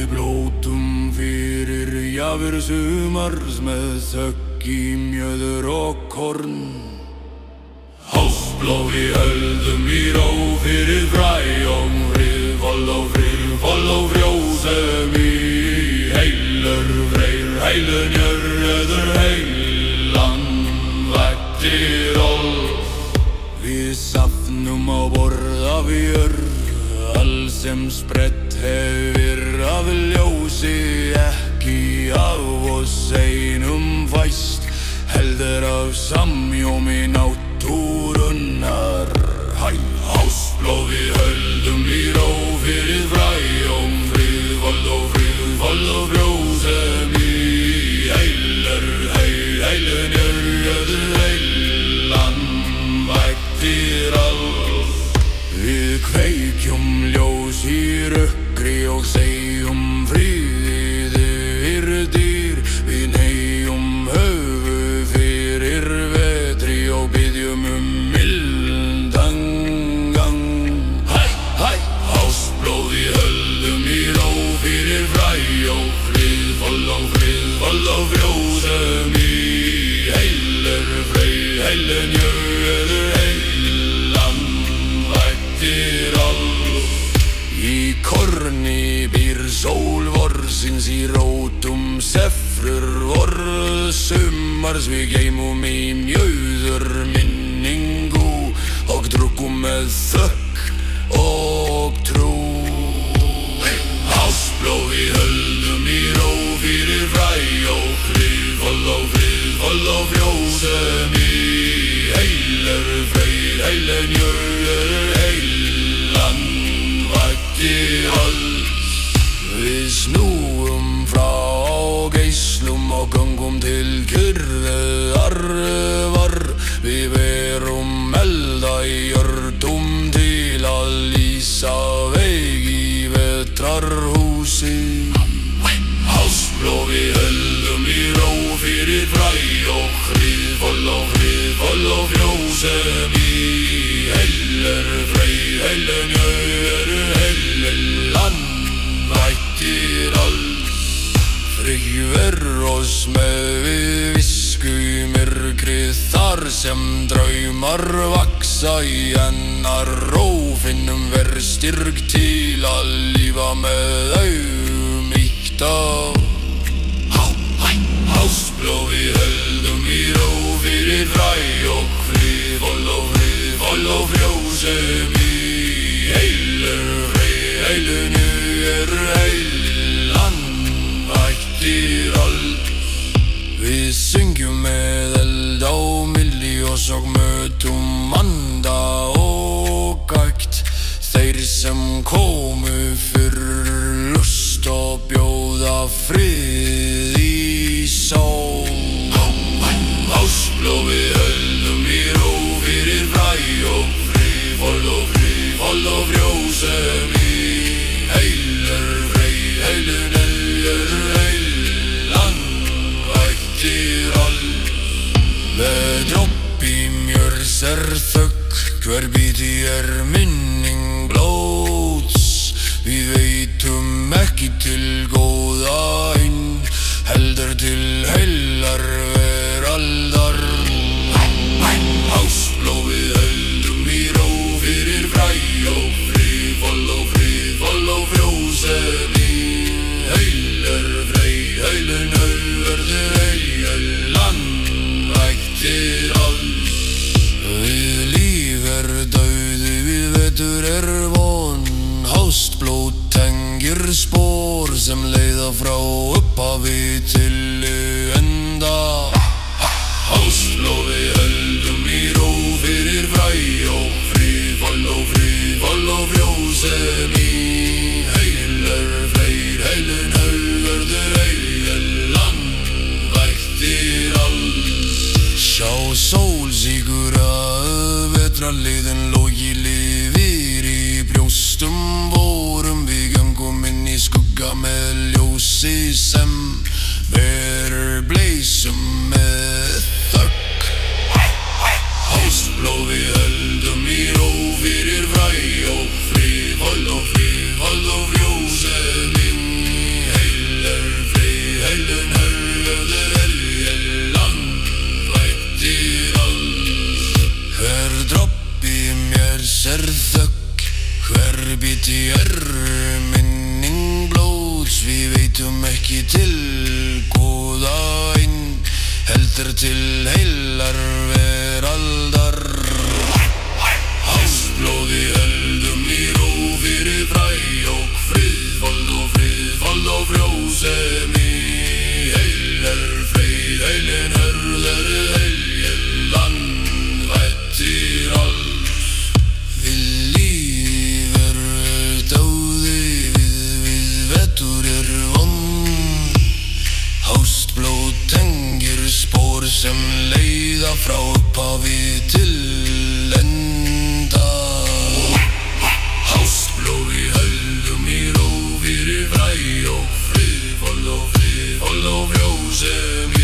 blótum fyrir gjafir sumars með þögg í mjöður og korn. Hástblóð í höldum í ró fyrir fræjum frið, vold og frjósem í heilur freyr, heilun jörður heilan vættir oll. Við safnum á borða við jörð, alls sem sprett hefur af ljósi, ekki af oss einum fæst, heldur af samjómi náttúrunnar. Hástblóð í höldum í ró fyrir fræjum frið, vold og frjósem í heilun jörður heilan vættir all. Við kveikjum ljós í rökkri og segjum friðið yrðir, við neyjum höfu fyrir vetri og byggjum mildan gang. Hástblóð í höldum í ró fyrir fræ og frið, vold og frjósem í heilur freyr, heilun jörður heilan vættir all. Í korni býr sól vorsins, í rótum sefrur vorð sumars, við geymum í mjöður minningu og drukkum með þökk og trú. Hástblóð í höldum í ró fyrir fræ og frið, vold og frjósem í heilur freyr, heilun jörður heilan vættir all. Við snúum frá geislum og göngum til kyrrðarvar, við verum elda í jörðum til að lýsa veg í vetrarhúsi. Hástblóð í höldum í ró fyrir fræ og frið, vold og frjósem í heilur freyr, heilun jörður heilan vættir all. Friðver oss með visku í myrkrið, þar sem draumar vaksa í hennar ró, finnum ver styrk til að lífa með auðmýkt á. Hástblóð í höldum í ró fyrir fræ og frið, vold og frjósem í heilur freyr, heilun jörður heilan vættir all. Við syngjum með eld á miljós og mötum anda og gægt, þeir sem komu fyrir lust og bjóða frið í sól. Hástblóð í höldum í ró fyrir fræ og frið, vold og frjósem í heilur freyr, heilun jörður heilan vættir all. Með dropp í mjörs þögg, hver biti minning blóts, við veitum ekki til góða inn, heldur til heilar veraldar. Hástblóð í höldum í ró fyrir fræ og frið, vold og frjósem í heilur freyr, heilun jörður heilan vættir all. Við líf dauði, við vetur von, hástblóð tengir spor sem leiða frá upphafi til enda. Hástblóð í höldum í ró fyrir fræ og frið, vold og frjósem í heilur freyr, heilun jörður heilan vættir all. Sjá sól sigura vetrarleiðin logi lifir í brjóstum vorum, við göngum inn í skugga með ljósi sem verður bleysum með þögg. Hástblóð í höldum í ró fyrir fræ og frið, vold og frjósem í er til heilar veraldar. Ástblóð í höldum í ró fyrir fræ og friðfold og frjósemi. Heil freyð, heilin hörður, heil landvættir alls. Við líf dáði, við vetur vond. Ástblóð tengir spor sem leiða frá upphafi til enda. Ástblóð í höldum í ró fyrir fræ og friðfold og frjósemi.